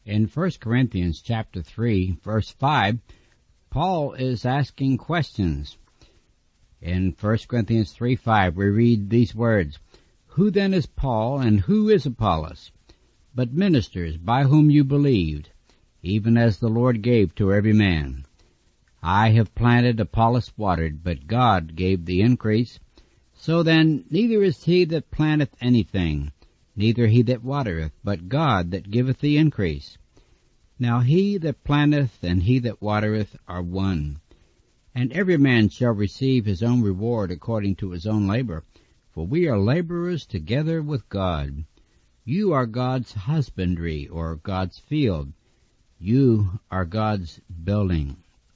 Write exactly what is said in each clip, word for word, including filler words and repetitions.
In First Corinthians chapter three, verse five, Paul is asking questions. In First Corinthians three five, we read these words, "Who then is Paul, and who is Apollos? But ministers by whom you believed, even as the Lord gave to every man. I have planted, Apollos watered, but God gave the increase. So then neither is he that planteth anything, neither he that watereth, but God that giveth the increase. Now he that planteth and he that watereth are one. And every man shall receive his own reward according to his own labor. For we are laborers together with God. You are God's husbandry, or God's field. You are God's building."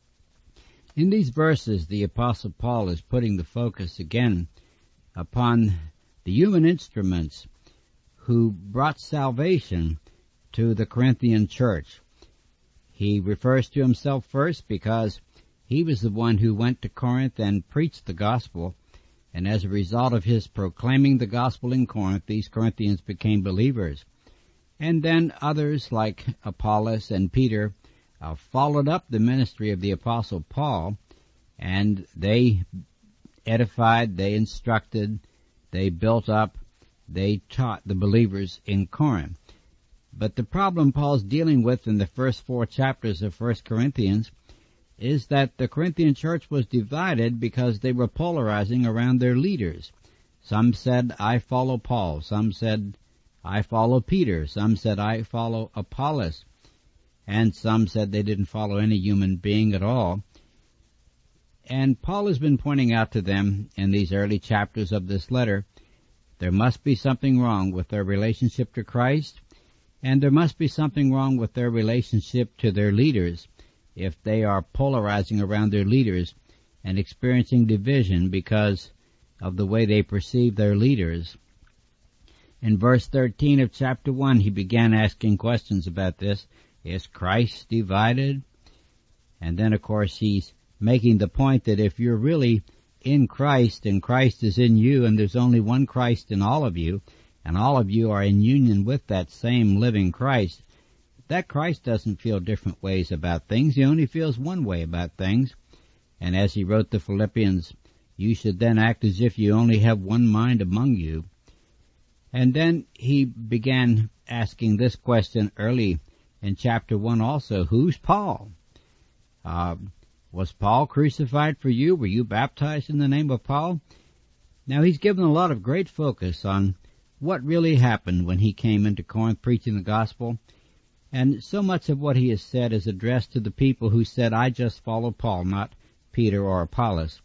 In these verses, the Apostle Paul is putting the focus again upon the human instruments who brought salvation to the Corinthian church. He refers to himself first because he was the one who went to Corinth and preached the gospel, and as a result of his proclaiming the gospel in Corinth, these Corinthians became believers. And then others like Apollos and Peter uh, followed up the ministry of the Apostle Paul, and they edified, they instructed, they built up, they taught the believers in Corinth. But the problem Paul's dealing with in the first four chapters of First Corinthians is that the Corinthian church was divided because they were polarizing around their leaders. Some said, "I follow Paul." Some said, "I follow Peter." Some said, "I follow Apollos." And some said they didn't follow any human being at all. And Paul has been pointing out to them in these early chapters of this letter, there must be something wrong with their relationship to Christ, and there must be something wrong with their relationship to their leaders if they are polarizing around their leaders and experiencing division because of the way they perceive their leaders. In verse thirteen of chapter one, he began asking questions about this. Is Christ divided? And then, of course, he's making the point that if you're really in Christ and Christ is in you and there's only one Christ in all of you and all of you are in union with that same living Christ, that Christ doesn't feel different ways about things. He only feels one way about things. And as he wrote the Philippians, you should then act as if you only have one mind among you. And then he began asking this question early in chapter one also, who's Paul? Uh, was Paul crucified for you? Were you baptized in the name of Paul? Now he's given a lot of great focus on what really happened when he came into Corinth preaching the gospel. And so much of what he has said is addressed to the people who said, I just follow Paul, not Peter or Apollos.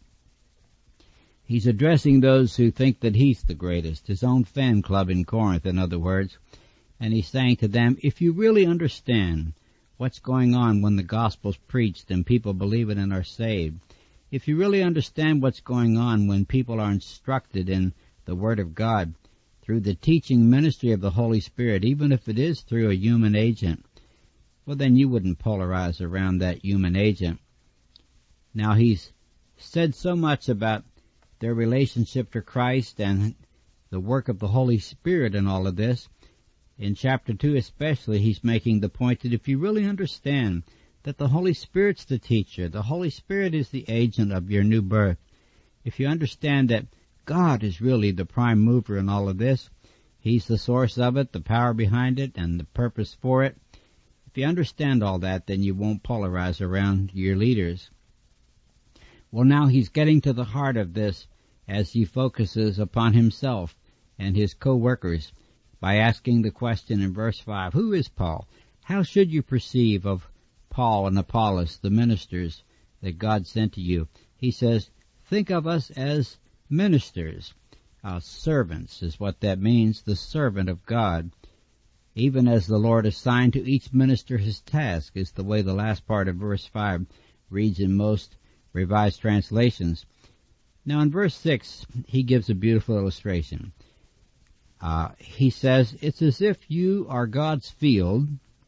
He's addressing those who think that he's the greatest, his own fan club in Corinth, in other words. And he's saying to them, if you really understand what's going on when the gospel's preached and people believe it and are saved, if you really understand what's going on when people are instructed in the Word of God through the teaching ministry of the Holy Spirit, even if it is through a human agent, well, then you wouldn't polarize around that human agent. Now, he's said so much about their relationship to Christ and the work of the Holy Spirit in all of this. In chapter two especially, he's making the point that if you really understand that the Holy Spirit's the teacher, the Holy Spirit is the agent of your new birth, if you understand that God is really the prime mover in all of this, He's the source of it, the power behind it, and the purpose for it, if you understand all that, then you won't polarize around your leaders. Well, now he's getting to the heart of this as he focuses upon himself and his co-workers by asking the question in verse five, who is Paul? How should you perceive of Paul and Apollos, the ministers that God sent to you? He says, think of us as ministers. Uh, servants is what that means, the servant of God. Even as the Lord assigned to each minister his task, is the way the last part of verse five reads in most Revised translations. Now in verse six, he gives a beautiful illustration. Uh, he says, it's as if you are God's field,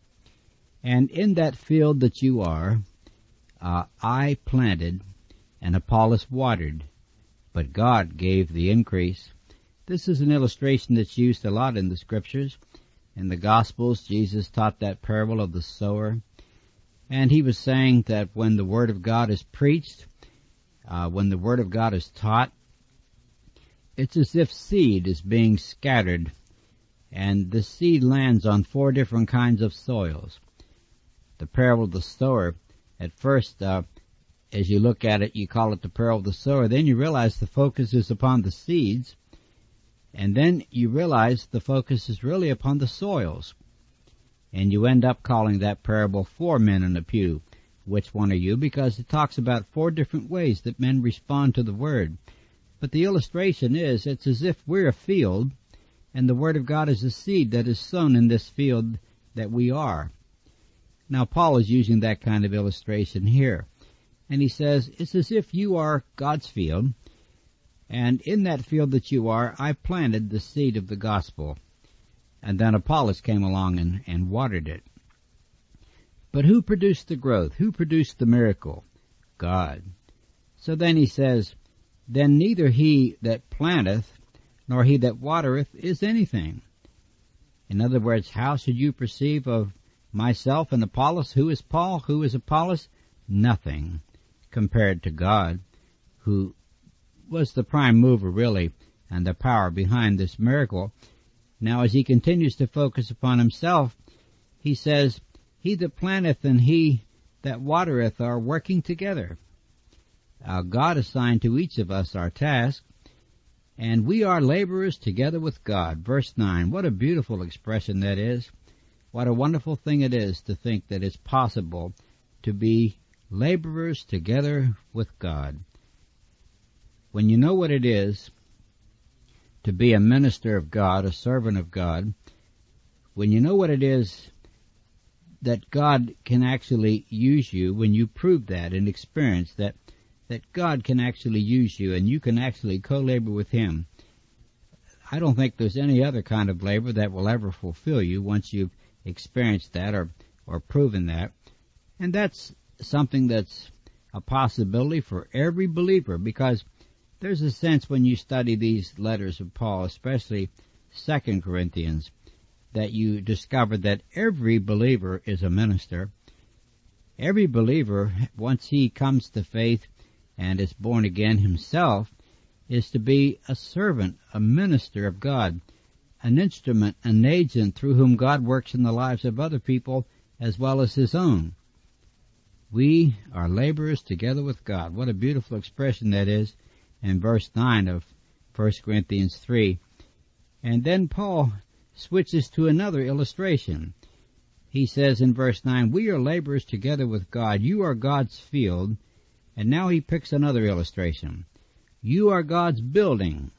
and in that field that you are, uh, I planted and Apollos watered, but God gave the increase. This is an illustration that's used a lot in the Scriptures. In the Gospels, Jesus taught that parable of the sower, and he was saying that when the Word of God is preached, uh, when the Word of God is taught, it's as if seed is being scattered, and the seed lands on four different kinds of soils. The parable of the sower, at first, uh, as you look at it, you call it the parable of the sower. Then you realize the focus is upon the seeds, and then you realize the focus is really upon the soils. And you end up calling that parable Four Men in a Pew. Which one are you? Because it talks about four different ways that men respond to the Word. But the illustration is, it's as if we're a field, and the Word of God is a seed that is sown in this field that we are. Now, Paul is using that kind of illustration here. And he says, it's as if you are God's field, and in that field that you are, I planted the seed of the gospel. And then Apollos came along and, and watered it. But who produced the growth? Who produced the miracle? God. So then he says, then neither he that planteth nor he that watereth is anything. In other words, how should you perceive of myself and Apollos? Who is Paul? Who is Apollos? Nothing compared to God, who was the prime mover, really, and the power behind this miracle. Now, as he continues to focus upon himself, he says, he that planteth and he that watereth are working together. Uh, God assigned to each of us our task, and we are laborers together with God. Verse nine, what a beautiful expression that is. What a wonderful thing it is to think that it's possible to be laborers together with God. When you know what it is to be a minister of God, a servant of God, when you know what it is that God can actually use you, when you prove that and experience that, that God can actually use you and you can actually co-labor with Him, I don't think there's any other kind of labor that will ever fulfill you once you've experienced that or, or proven that. And that's something that's a possibility for every believer, because there's a sense when you study these letters of Paul, especially Second Corinthians, that you discover that every believer is a minister. Every believer, once he comes to faith and is born again himself, is to be a servant, a minister of God, an instrument, an agent through whom God works in the lives of other people as well as His own. We are laborers together with God. What a beautiful expression that is in verse nine of First Corinthians three. And then Paul switches to another illustration. He says in verse nine, we are laborers together with God. You are God's field. And now he picks another illustration. You are God's building.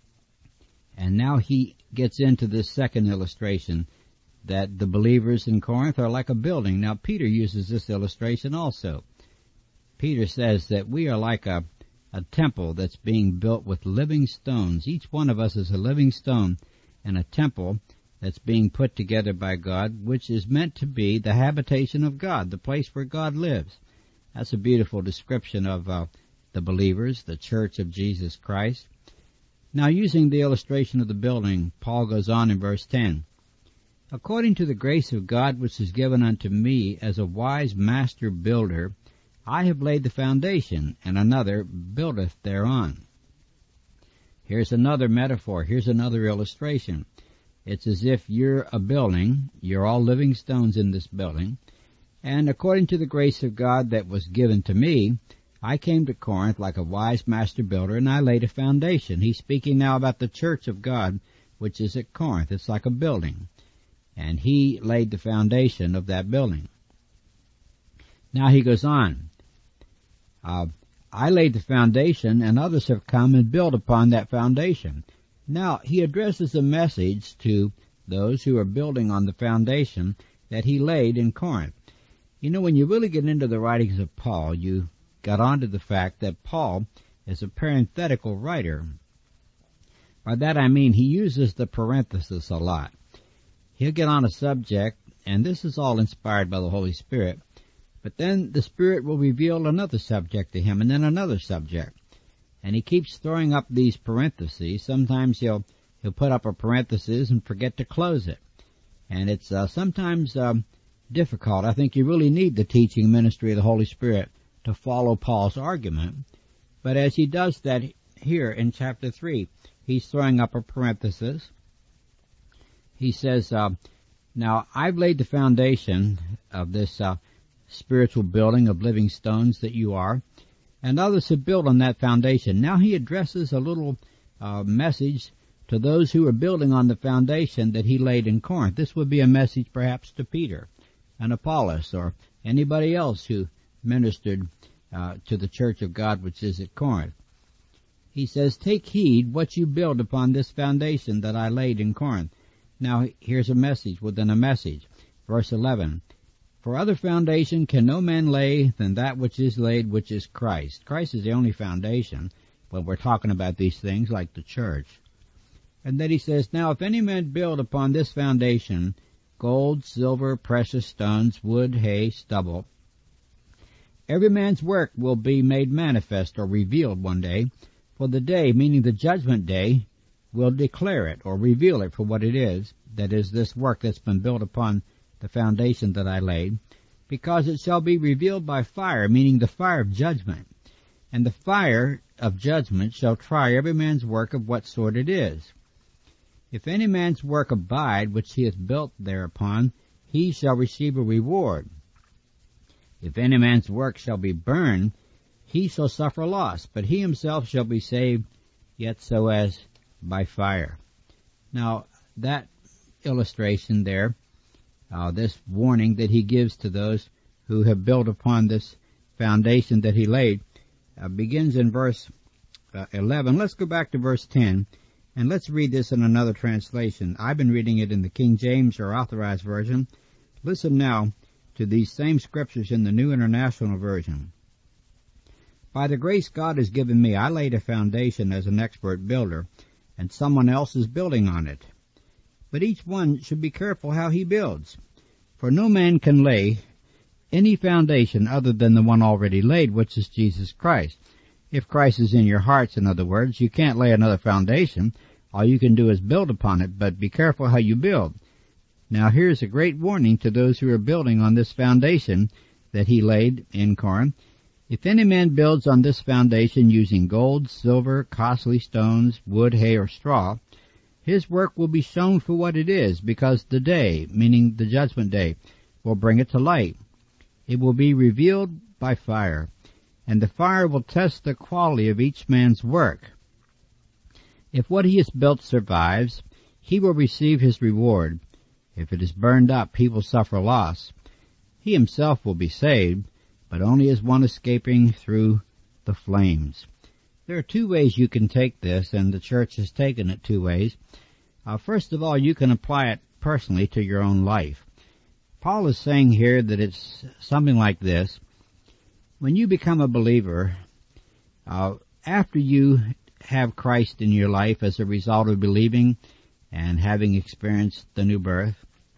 And now he gets into this second illustration, that the believers in Corinth are like a building. Now Peter uses this illustration also. Peter says that we are like a, a temple that's being built with living stones. Each one of us is a living stone in a temple that's being put together by God, which is meant to be the habitation of God, the place where God lives. That's a beautiful description of uh, the believers, the church of Jesus Christ. Now, using the illustration of the building, Paul goes on in verse ten. According to the grace of God which is given unto me as a wise master builder, I have laid the foundation, and another buildeth thereon. Here's another metaphor. Here's another illustration. It's as if you're a building. You're all living stones in this building. And according to the grace of God that was given to me, I came to Corinth like a wise master builder, and I laid a foundation. He's speaking now about the church of God, which is at Corinth. It's like a building. And he laid the foundation of that building. Now he goes on. Uh, I laid the foundation, and others have come and built upon that foundation. Now he addresses a message to those who are building on the foundation that he laid in Corinth. You know, when you really get into the writings of Paul, you got onto the fact that Paul is a parenthetical writer. By that I mean he uses the parenthesis a lot. He'll get on a subject, and this is all inspired by the Holy Spirit, but then the Spirit will reveal another subject to him, and then another subject. And he keeps throwing up these parentheses. Sometimes he'll he'll put up a parenthesis and forget to close it. And it's uh, sometimes um, difficult. I think you really need the teaching ministry of the Holy Spirit to follow Paul's argument. But as he does that here in chapter three, he's throwing up a parenthesis. He says, uh, now I've laid the foundation of this uh, spiritual building of living stones that you are, and others have built on that foundation. Now he addresses a little uh, message to those who are building on the foundation that he laid in Corinth. This would be a message perhaps to Peter and Apollos or anybody else who ministered uh, to the church of God which is at Corinth. He says, take heed what you build upon this foundation that I laid in Corinth. Now here's a message within a message. Verse eleven, for other foundation can no man lay than that which is laid, which is Christ. Christ is the only foundation when we're talking about these things like the church. And then he says, now if any man build upon this foundation gold, silver, precious stones, wood, hay, stubble, every man's work will be made manifest or revealed one day, for the day, meaning the judgment day, will declare it or reveal it for what it is, that is, this work that's been built upon the foundation that I laid, because it shall be revealed by fire, meaning the fire of judgment. And the fire of judgment shall try every man's work of what sort it is. If any man's work abide, which he hath built thereupon, he shall receive a reward. If any man's work shall be burned, he shall suffer loss, but he himself shall be saved, yet so as by fire. Now, that illustration there, uh, this warning that he gives to those who have built upon this foundation that he laid, uh, begins in verse uh, eleven. Let's go back to verse ten, and let's read this in another translation. I've been reading it in the King James or Authorized Version. Listen now to these same scriptures in the New International Version. By the grace God has given me, I laid a foundation as an expert builder, and someone else is building on it. But each one should be careful how he builds, for no man can lay any foundation other than the one already laid, which is Jesus Christ. If Christ is in your hearts, in other words, you can't lay another foundation. All you can do is build upon it, but be careful how you build. Now here's a great warning to those who are building on this foundation that he laid in Corinth. If any man builds on this foundation using gold, silver, costly stones, wood, hay, or straw, his work will be shown for what it is, because the day, meaning the judgment day, will bring it to light. It will be revealed by fire, and the fire will test the quality of each man's work. If what he has built survives, he will receive his reward. If it is burned up, he will suffer loss. He himself will be saved, but only as one escaping through the flames. There are two ways you can take this, and the church has taken it two ways. Uh, first of all, you can apply it personally to your own life. Paul is saying here that it's something like this. When you become a believer, uh, after you have Christ in your life as a result of believing and having experienced the new birth,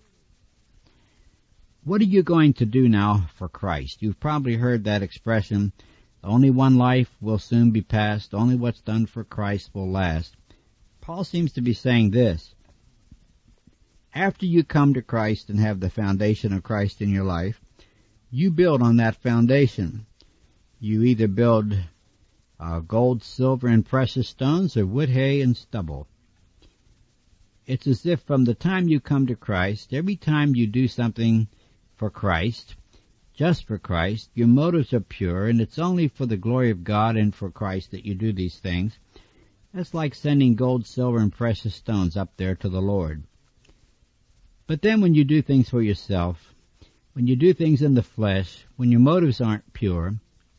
what are you going to do now for Christ? You've probably heard that expression, only one life will soon be past, only what's done for Christ will last. Paul seems to be saying this. After you come to Christ and have the foundation of Christ in your life, you build on that foundation. You either build uh, gold, silver, and precious stones, or wood, hay, and stubble. It's as if from the time you come to Christ, every time you do something for Christ, just for Christ, your motives are pure, and it's only for the glory of God and for Christ that you do these things. That's like sending gold, silver, and precious stones up there to the Lord. But then when you do things for yourself, when you do things in the flesh, when your motives aren't pure,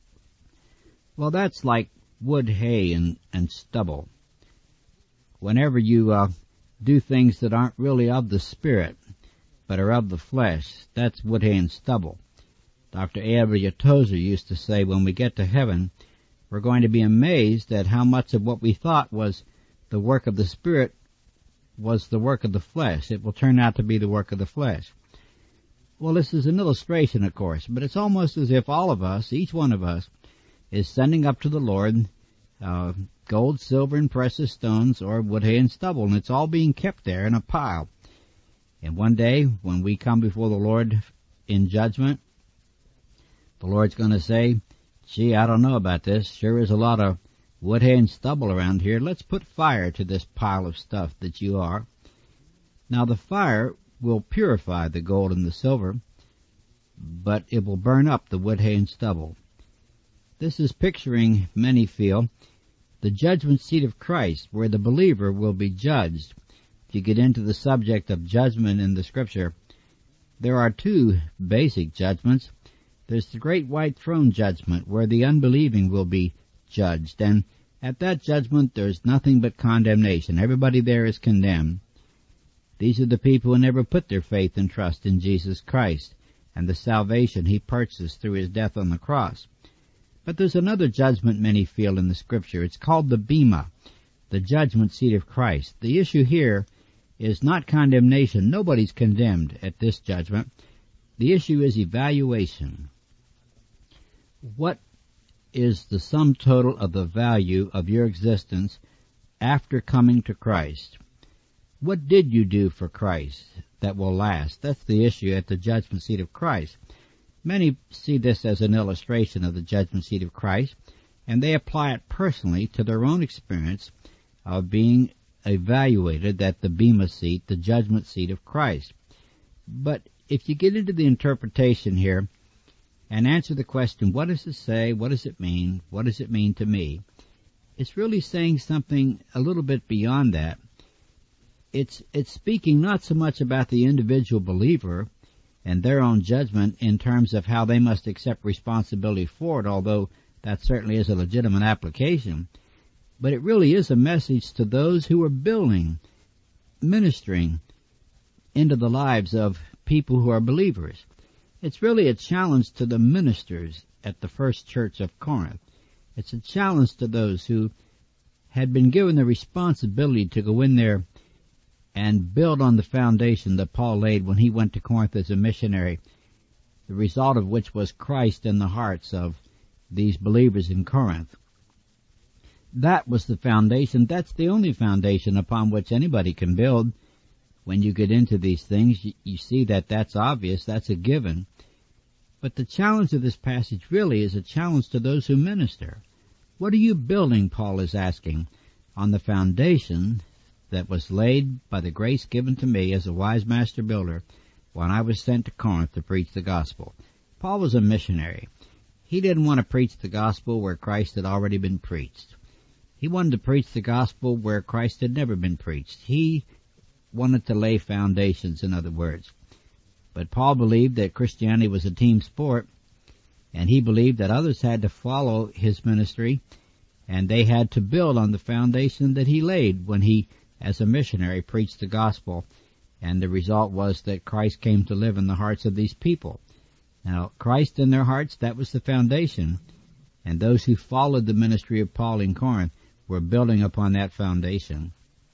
well, that's like wood, hay, and, and stubble. Whenever you uh, do things that aren't really of the Spirit, but are of the flesh, that's wood, hay, and stubble. Doctor Abraham Tozer used to say, when we get to heaven, we're going to be amazed at how much of what we thought was the work of the Spirit was the work of the flesh. It will turn out to be the work of the flesh. Well, this is an illustration, of course, but it's almost as if all of us, each one of us, is sending up to the Lord uh, gold, silver, and precious stones, or wood, hay, and stubble, and it's all being kept there in a pile. And one day, when we come before the Lord in judgment, the Lord's going to say, gee, I don't know about this. Sure is a lot of wood, hay, and stubble around here. Let's put fire to this pile of stuff that you are. Now the fire will purify the gold and the silver, but it will burn up the wood, hay, and stubble. This is picturing, many feel, the judgment seat of Christ, where the believer will be judged. If you get into the subject of judgment in the Scripture, there are two basic judgments. There's the great white throne judgment, where the unbelieving will be judged, and at that judgment there's nothing but condemnation. Everybody there is condemned. These are the people who never put their faith and trust in Jesus Christ and the salvation He purchased through His death on the cross. But there's another judgment many feel in the Scripture. It's called the Bema, the judgment seat of Christ. The issue here is not condemnation. Nobody's condemned at this judgment. The issue is evaluation. What is the sum total of the value of your existence after coming to Christ? What did you do for Christ that will last? That's the issue at the judgment seat of Christ. Many see this as an illustration of the judgment seat of Christ, and they apply it personally to their own experience of being evaluated at the Bema seat, the judgment seat of Christ. But if you get into the interpretation here and answer the question, what does it say, what does it mean, what does it mean to me, it's really saying something a little bit beyond that. It's, it's speaking not so much about the individual believer and their own judgment in terms of how they must accept responsibility for it, although that certainly is a legitimate application. But it really is a message to those who are building, ministering into the lives of people who are believers. It's really a challenge to the ministers at the first church of Corinth. It's a challenge to those who had been given the responsibility to go in there and build on the foundation that Paul laid when he went to Corinth as a missionary, the result of which was Christ in the hearts of these believers in Corinth. That was the foundation. That's the only foundation upon which anybody can build. When you get into these things, you, you see that that's obvious, that's a given. But the challenge of this passage really is a challenge to those who minister. What are you building, Paul is asking, on the foundation that was laid by the grace given to me as a wise master builder when I was sent to Corinth to preach the gospel? Paul was a missionary. He didn't want to preach the gospel where Christ had already been preached. He wanted to preach the gospel where Christ had never been preached. He wanted to lay foundations, in other words. But Paul believed that Christianity was a team sport, and he believed that others had to follow his ministry, and they had to build on the foundation that he laid when he, as a missionary, preached the gospel, and the result was that Christ came to live in the hearts of these people. Now, Christ in their hearts, that was the foundation, and those who followed the ministry of Paul in Corinth were building upon that foundation.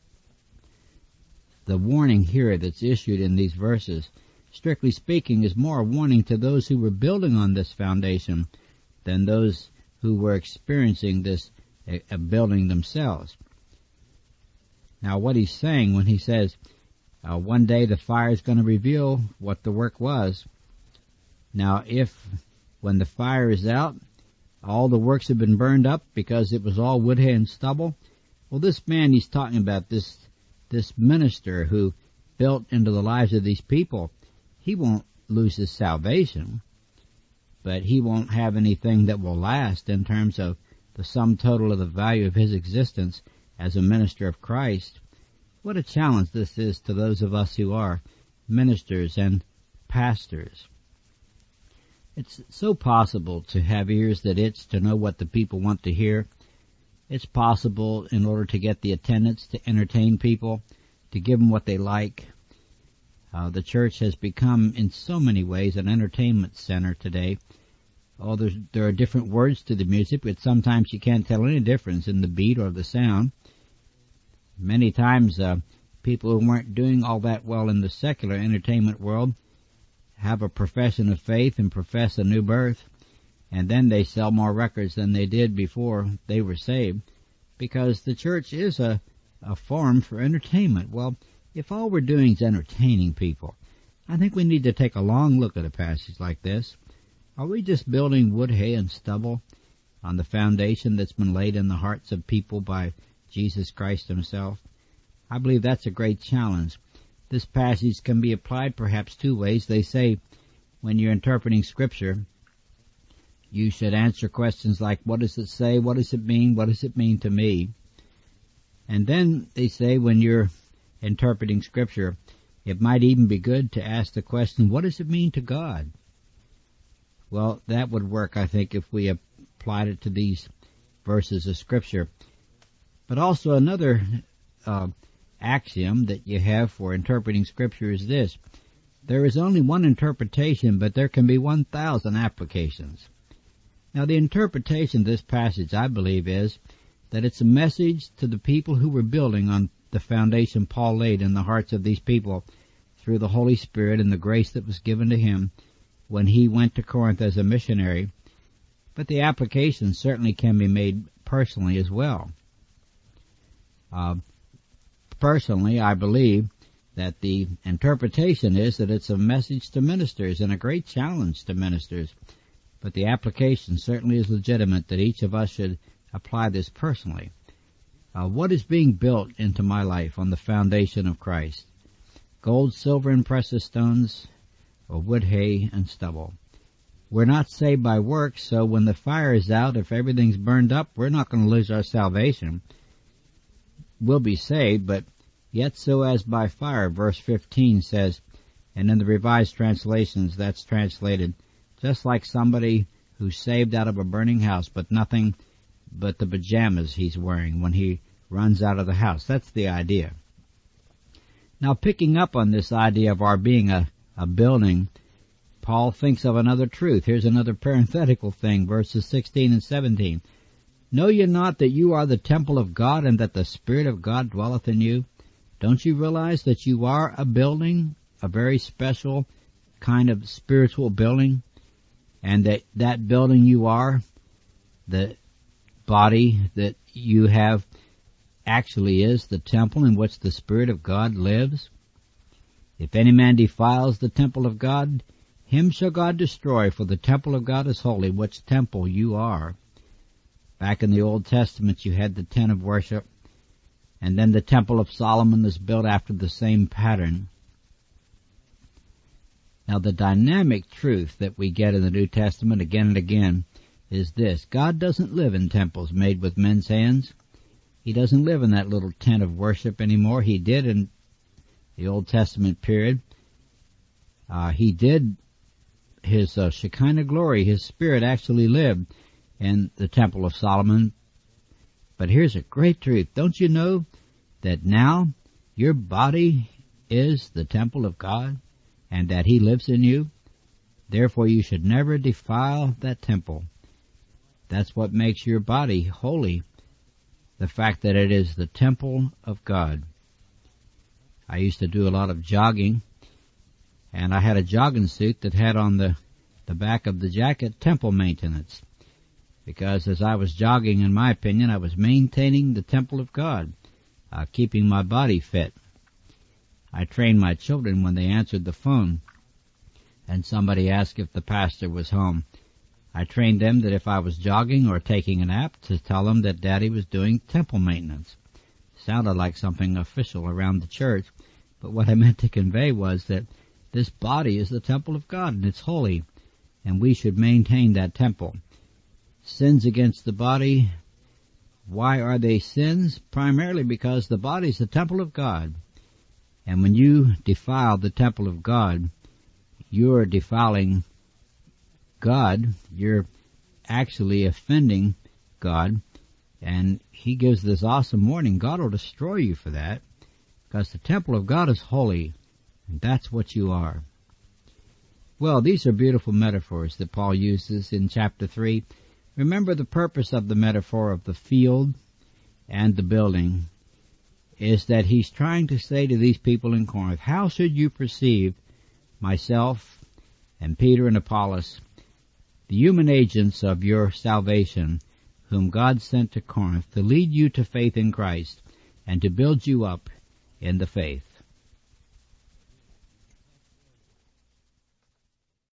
The warning here that's issued in these verses, strictly speaking, is more a warning to those who were building on this foundation than those who were experiencing this uh, building themselves. Now, what he's saying when he says, uh, one day the fire is going to reveal what the work was. Now, if when the fire is out, all the works have been burned up because it was all wood, hay, and stubble, well, this man he's talking about, this this minister who built into the lives of these people, he won't lose his salvation, but he won't have anything that will last in terms of the sum total of the value of his existence as a minister of Christ. What a challenge this is to those of us who are ministers and pastors. It's so possible to have ears that itch to know what the people want to hear. It's possible, in order to get the attendance, to entertain people, to give them what they like. Uh, the church has become, in so many ways, an entertainment center today. Oh, there's, there are different words to the music, but sometimes you can't tell any difference in the beat or the sound. Many times, uh, people who weren't doing all that well in the secular entertainment world have a profession of faith and profess a new birth, and then they sell more records than they did before they were saved, because the church is a, a forum for entertainment. Well, If all we're doing is entertaining people, I think we need to take a long look at a passage like this. Are we just building wood, hay, and stubble on the foundation that's been laid in the hearts of people by Jesus Christ himself? I believe that's a great challenge. This passage can be applied perhaps two ways. They say when you're interpreting Scripture, you should answer questions like, what does it say? What does it mean? What does it mean to me? And then they say when you're interpreting Scripture, it might even be good to ask the question, what does it mean to God? Well, that would work, I think, if we applied it to these verses of Scripture. But also another uh, axiom that you have for interpreting Scripture is this. There is only one interpretation, but there can be one thousand applications. Now, the interpretation of this passage, I believe, is that it's a message to the people who were building on the foundation Paul laid in the hearts of these people through the Holy Spirit and the grace that was given to him when he went to Corinth as a missionary. But the application certainly can be made personally as well. Uh, personally, I believe that the interpretation is that it's a message to ministers and a great challenge to ministers. But the application certainly is legitimate, that each of us should apply this personally. Uh, what is being built into my life on the foundation of Christ? Gold, silver, and precious stones, or wood, hay, and stubble. We're not saved by works, so when the fire is out, if everything's burned up, we're not going to lose our salvation. We'll be saved, but yet so as by fire, verse fifteen says, and in the Revised Translations that's translated, just like somebody who's saved out of a burning house, but nothing but the pajamas he's wearing when he runs out of the house. That's the idea. Now, picking up on this idea of our being a, a building, Paul thinks of another truth. Here's another parenthetical thing, verses sixteen and seventeen. Know ye not that you are the temple of God, and that the Spirit of God dwelleth in you? Don't you realize that you are a building, a very special kind of spiritual building, and that that building you are, the body that you have, actually is the temple in which the Spirit of God lives? If any man defiles the temple of God, him shall God destroy, for the temple of God is holy, which temple you are. Back in the Old Testament you had the tent of worship, and then the temple of Solomon is built after the same pattern. Now, the dynamic truth that we get in the New Testament again and again is this. God doesn't live in temples made with men's hands. He doesn't live in that little tent of worship anymore. He did in the Old Testament period. Uh, he did his uh, Shekinah glory. His Spirit actually lived in the Temple of Solomon. But here's a great truth. Don't you know that now your body is the temple of God, and that He lives in you? Therefore you should never defile that temple. That's what makes your body holy, the fact that it is the temple of God. I used to do a lot of jogging, and I had a jogging suit that had on the, the back of the jacket temple maintenance, because as I was jogging, in my opinion, I was maintaining the temple of God, uh, keeping my body fit. I trained my children when they answered the phone and somebody asked if the pastor was home. I trained them that if I was jogging or taking a nap, to tell them that Daddy was doing temple maintenance. Sounded like something official around the church, but what I meant to convey was that this body is the temple of God, and it's holy, and we should maintain that temple. Sins against the body, why are they sins? Primarily because the body is the temple of God. And when you defile the temple of God, you're defiling God. You're actually offending God. And He gives this awesome warning. God will destroy you for that, because the temple of God is holy, and that's what you are. Well, these are beautiful metaphors that Paul uses in chapter three. Remember, the purpose of the metaphor of the field and the building is that he's trying to say to these people in Corinth, how should you perceive myself and Peter and Apollos, the human agents of your salvation, whom God sent to Corinth to lead you to faith in Christ and to build you up in the faith?